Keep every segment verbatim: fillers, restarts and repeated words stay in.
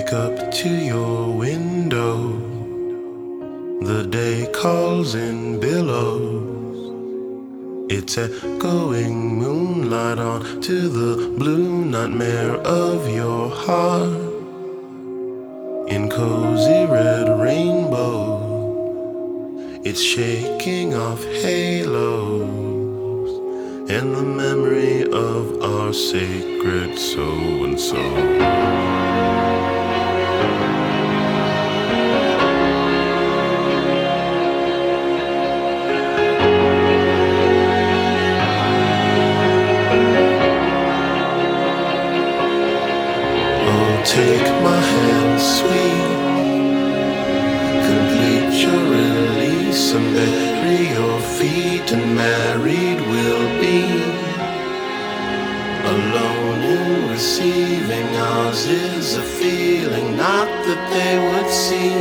Wake up to your window. The day calls in billows. It's echoing moonlight on to the blue nightmare of your heart. In cozy red rainbow, it's shaking off halos and the memory of our sacred so-and-so. Take my hand, sweet, complete your release and bury your feet, and married we'll be. Alone in receiving, ours is a feeling not that they would see.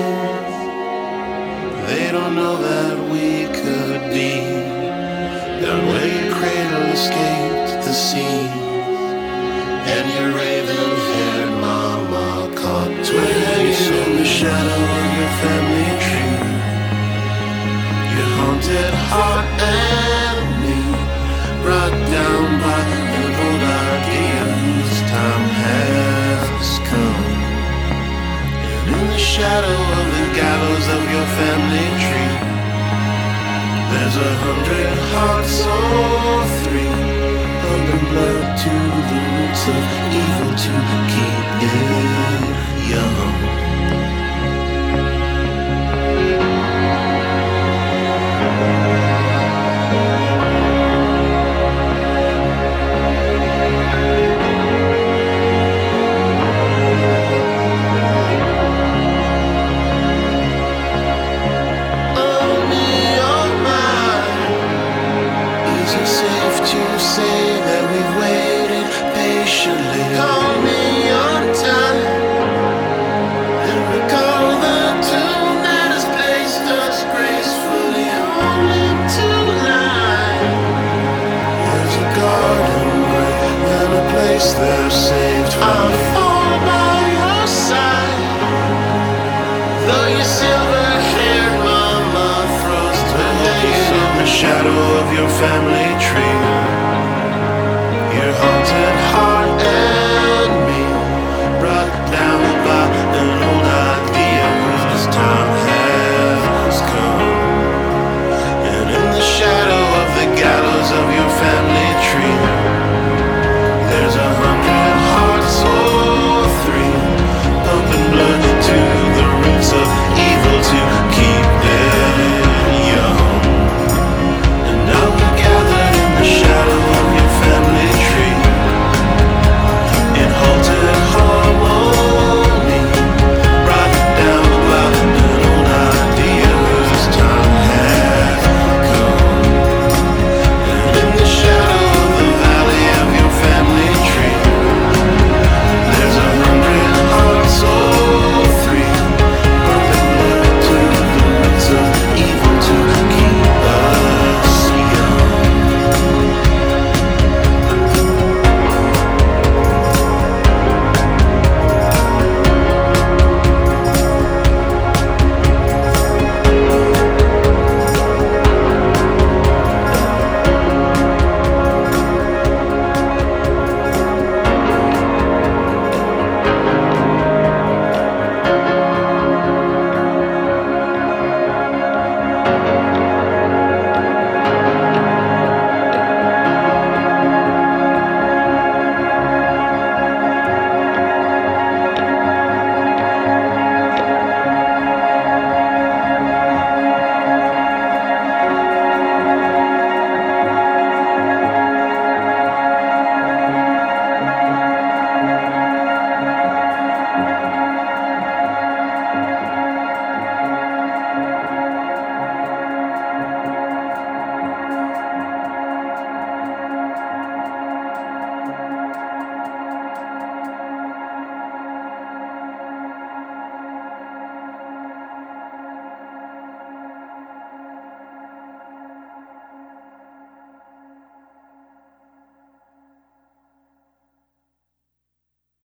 They don't know that we could be down where your cradle escaped the sea, and your raven-haired mama caught twins in the shadow of your family tree. Your haunted heart and me, brought down by an old idea whose time has come. And in the shadow of the gallows of your family tree, there's a hundred hearts or three, pumping blood to the roots of evil to keep it young. They're saved from I'll fall by your side, though your silver-haired mama throws to the shadow of your family tree.